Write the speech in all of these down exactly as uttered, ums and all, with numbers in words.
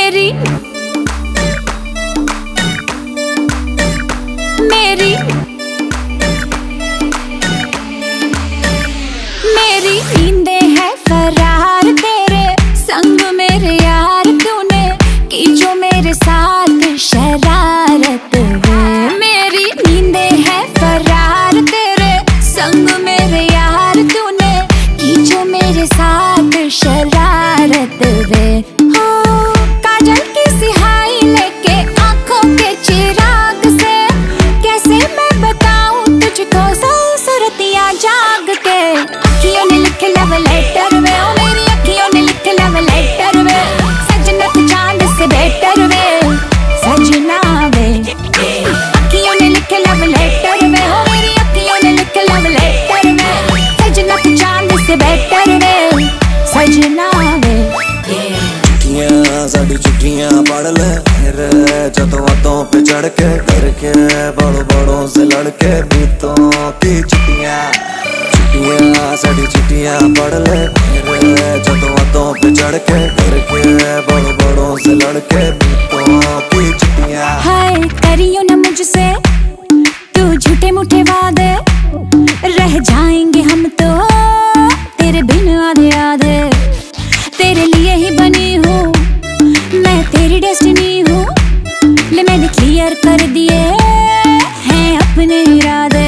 मेरी मेरी मेरी नींदें है फरार तेरे संग मेरे यार, तूने की जो मेरे साथ शरारत है। मेरी नींदें है फरार तेरे संग मेरे यार, तूने की जो मेरे साथ शरारत है। हो काजल की सिहाई लेके आंखों के चिराग से, कैसे मैं बताऊं तुझको सौ सुरतियां जाग के। अखियों ने लिखे लव लेटर वे, ओ मेरी अखियों ने लिखे लव लेटर वे, सजना तू चांद से बेटर वे, सजना वे। अखियों ने लिखे लव लेटर वे, ओ मेरी अखियों ने लिखे लव लेटर वे, सजना तू चांद से बेटर वे, सजना वे। चिट्ठियां साडी चिट्ठियां पढ़ ले जदों बातों पे चढ़ के, करके बड़ों बड़ों से लड़के बीतों की चिट्ठियां। चिट्ठियां साडी चिट्ठियां पढ़ ले जदों बातों पे चढ़ के, करके बड़ों बड़ों से लड़के बीतों की चिट्ठियां। हाय करियो ना मुझसे तू झूठे मूठे वादे, रह जाएंगे हम तो तेरे बिन आधे आधे। तेरे लिए ही बनी हूँ मैं, तेरी डेस्टिनी हूँ, ले मैंने क्लियर कर दिए हैं अपने इरादे।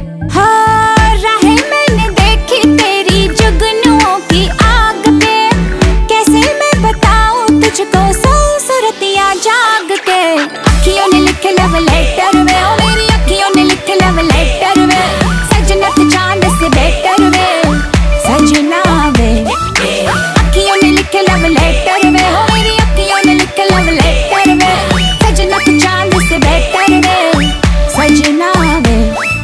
हाँ राहें मैंने देखी तेरी जुगनुओं की आग पे, कैसे मैं बताऊँ तुझको सौ सुरतियां जाग के। अखियों ने लिखे लव लेटर वे, ओ मेरी अखियों ने लिखे लव लेटर वे, सजना तू चांद से बेटर वे, सजना वे। अखियों ने लिखे लव लेटर वे, ओ मेरी अखियों ने लिखे लव लेटर वे, सजना तू चांद से बेटर वे, सजना वे।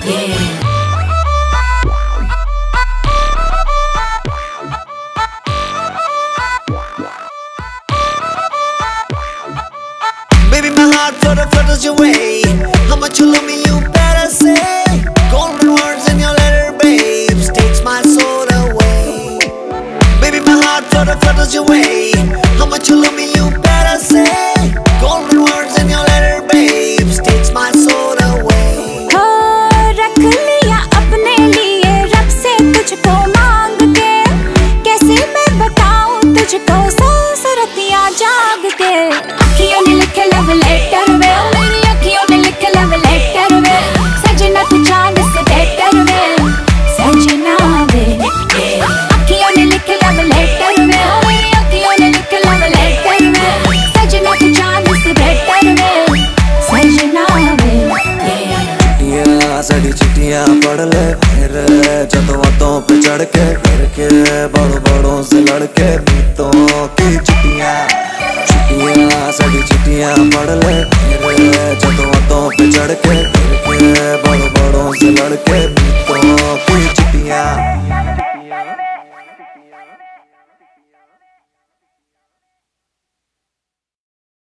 Baby, my heart flutter flutters your way. How much you love me, you better say. Golden words in your letter, babes, takes my soul away. Baby, my heart flutter flutters your way. How much you love me, you better say. Golden words in your letter, babes, takes my soul away. हो रख लिया अपने लिए रब से तुझको मांग के, कैसे मैं बताऊं तुझको सौ सुरतियां जाग के। अखियों ने लिखे लव लेटर वे, ओ मेरी अखियों ने लिखे लव लेटर वे, सजना तू चांद से बेटर वे, सजना वे। अखियों ने लिखे लव लेटर वे, ओ मेरी अखियों ने लिखे लव लेटर वे, सजना तू चांद से बेटर वे, सजना वे। चिट्ठियां साडी चिट्ठियां पढ़ ले जदों बातों पे चढ़ के, करके बड़ों बड़ों से लड़के बीतों की चिट्ठियां। चिट्ठियां साडी चिट्ठियां पढ़ ले जदों बातों पे चढ़ के, करके बड़ों बड़ों से लड़के बीतों की